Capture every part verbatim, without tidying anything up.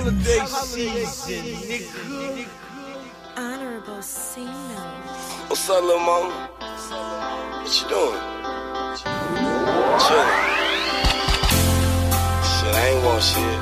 holiday season, nigga. Honorable Sino. What's up, lil' mama? What you doing? Chillin'. Shit, I ain't want shit.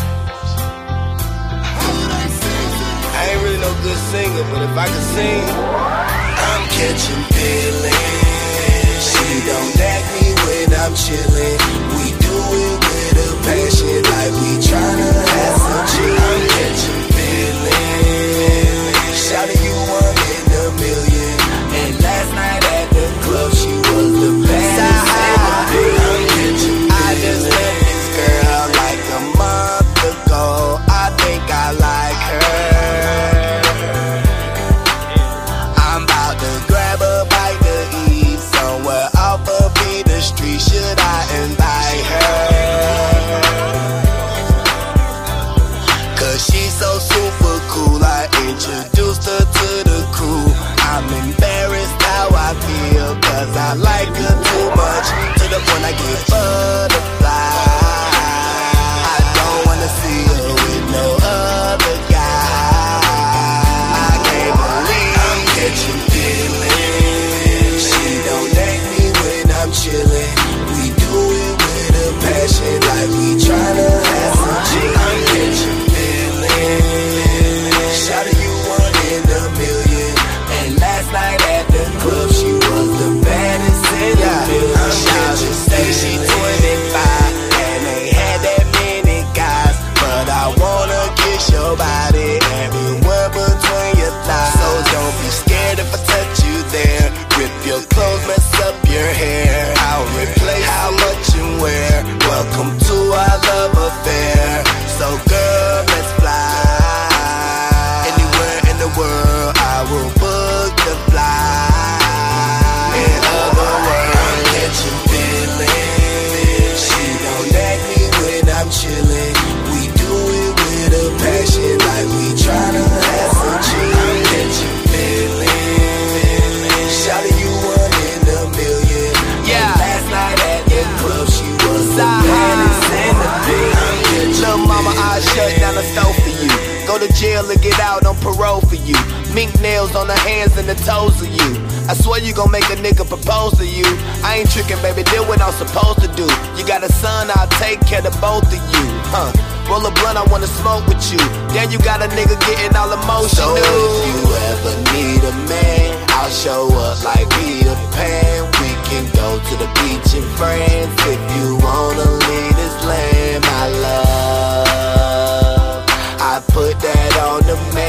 I ain't really no good singer, but if I could sing, I'm catching feelings. She don't nag me when I'm chillin'. We do it with a passion, like we tryna have some chill. I'm catching feelings. Shouting you one in a million. And last night at the club, she was the baddest in the building. I'm catching feelings. I just met this girl like a month ago. I think I like her. I'm about to grab a bite to eat somewhere off of the street. Should I invite her? Cause she's so super cool. I introduced her to the crew. I'm embarrassed how I feel, cause I like her too much, to the point I get butterflies. I don't wanna see her with no other guy. I can't believe I'm catching feelings. She don't nag me when I'm chillin'. We do it with a passion, like we tryna have some chill. I'm catching feelings. Shouting you one in a million. And last night at the club, she was the baddest in the building. She say she twenty-five and ain't had that many guys, but I wanna kiss your body everywhere between your thighs. So don't be scared if I touch you there. Rip your clothes, mess up your hair. I'll replace how much you wear. Welcome to our love affair. So girl, let's fly. Anywhere in the world, I will book the fly. In other words, I'm catching feelings. She don't nag me when I'm chillin'. We do it with a passion, like we tryna have some chill. I'm catching feelings. Shouting you one in a million. Yeah. And last night at the club, she was the baddest in the building. Lil' mama, I'll shut down the stove for you. Go to jail and get out on parole for you. Mink nails on the hands and the toes of you. I swear you gon' make a nigga propose to you. I ain't tricking, baby, do what I'm supposed to do. You got a son, I'll take care of both of you. Huh? Roll a blunt, I wanna smoke with you. Then you got a nigga getting all emotional. So if you ever need a man, I'll show up like Peter Pan. We can go to the beach in France if you wanna leave this land, my love. I put that on the map.